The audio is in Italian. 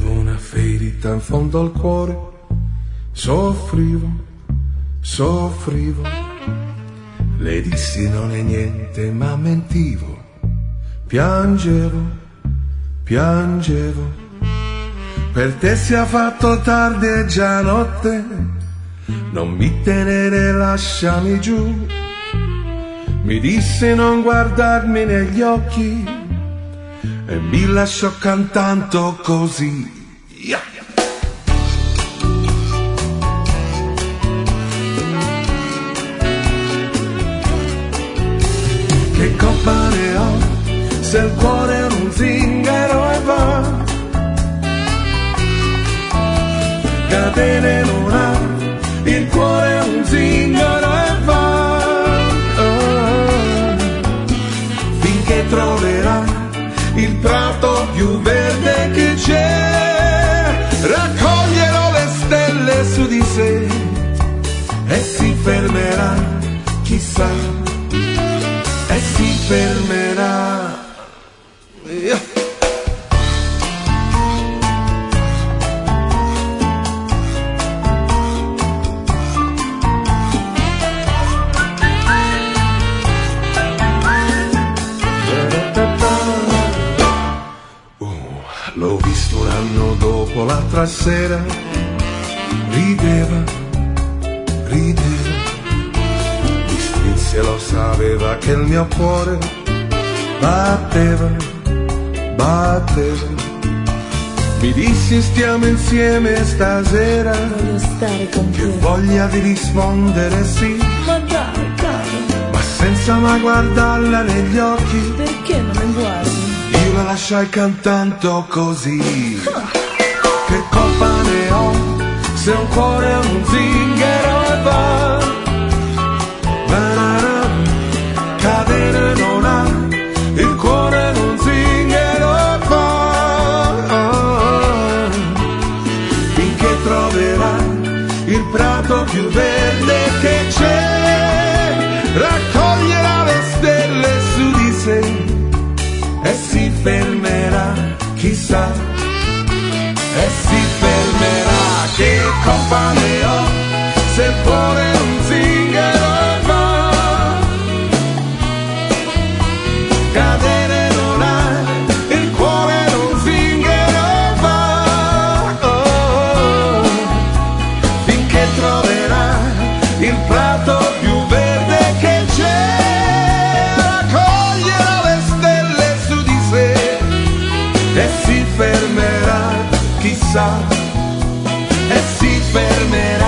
Avevo una ferita in fondo al cuore, soffrivo. Le dissi non è niente ma mentivo, piangevo. Per te sia fatto tardi e già notte, non mi tenere, lasciami giù. Mi disse non guardarmi negli occhi e mi lasciò cantando così. Yeah. Che colpa ne ho se il cuore è un zingaro e va? Catene non ha, il cuore è un zingaro e va. Finché troverà il prato più verde che c'è, raccoglierò le stelle su di sé e si fermerà, chissà, e si fermerà. L'ho visto un anno dopo l'altra sera, rideva, mi strinse, lo sapeva che il mio cuore batteva. Mi dissi stiamo insieme stasera, voglio stare con te, che voglia di rispondere sì, ma dai caro, ma senza mai guardarla negli occhi, perché non mi guardi? Io la lasciai cantando così. Che colpa ne ho se un cuore è un zingaro e va? Cadere non ha, il cuore è un zingaro e va. Finché troverà il prato più verde che c'è, raccoglierà le stelle su di sé e si fermerà, chissà, e si fermerà. Che colpa ne ho se il cuore è un zingaro e va? Cadere non ha, il cuore è un zingaro e va. Finché troverà il prato più verde che c'è, raccoglierà le stelle su di sé e si fermerà, chissà, e si fermerà.